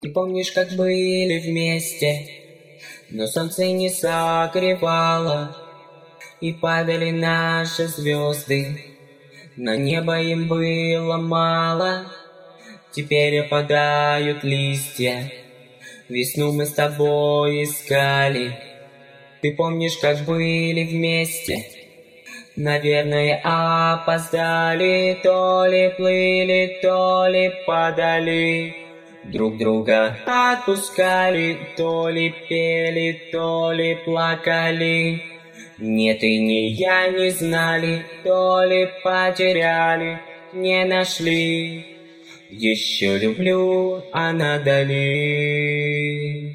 Ты помнишь, как были вместе, но солнце не согревало, и падали наши звезды, на небо им было мало. Теперь опадают листья, весну мы с тобой искали. Ты помнишь, как были вместе? Наверное, опоздали, то ли плыли, то ли падали. Друг друга отпускали, то ли пели, то ли плакали. Ни ты, ни я не знали, то ли потеряли, не нашли. Еще люблю, а надали.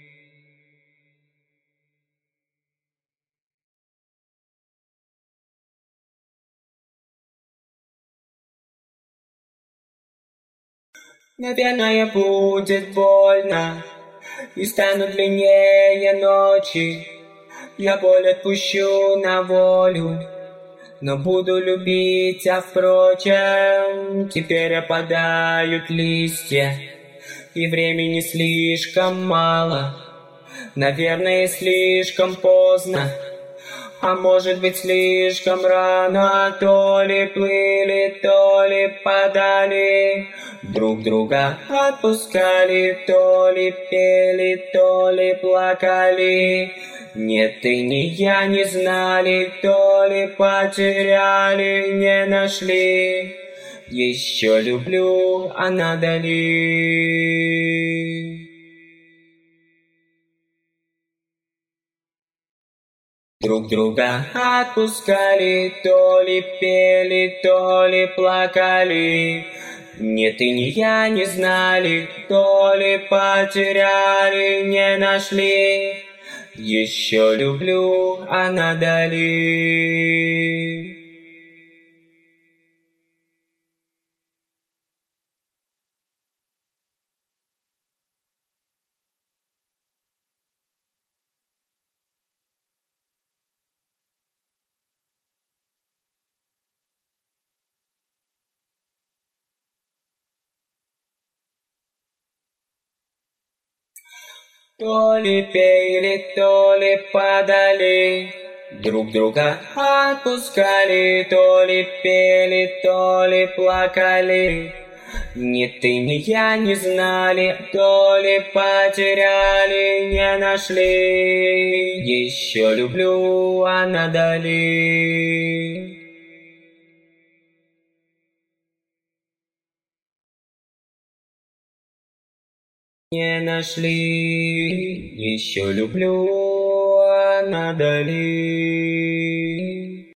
Наверное, будет больно, и станут длиннее ночи. Я боль отпущу на волю, но буду любить, а впрочем, теперь опадают листья, и времени слишком мало. Наверное, слишком поздно, а может быть слишком рано. То ли плыли, то ли падали, друг друга отпускали, то ли пели, то ли плакали. Нет, ты, ни я не знали, то ли потеряли, не нашли. Еще люблю, а надали. Друг друга отпускали, то ли пели, то ли плакали. Нет, ты, ни я не знали, то ли потеряли, не нашли. Еще люблю, а надали. То ли пели, то ли падали, друг друга отпускали, то ли пели, то ли плакали. Ни ты, ни я не знали, то ли потеряли, не нашли. Еще люблю, а надали. Не нашли. Еще люблю, а надали.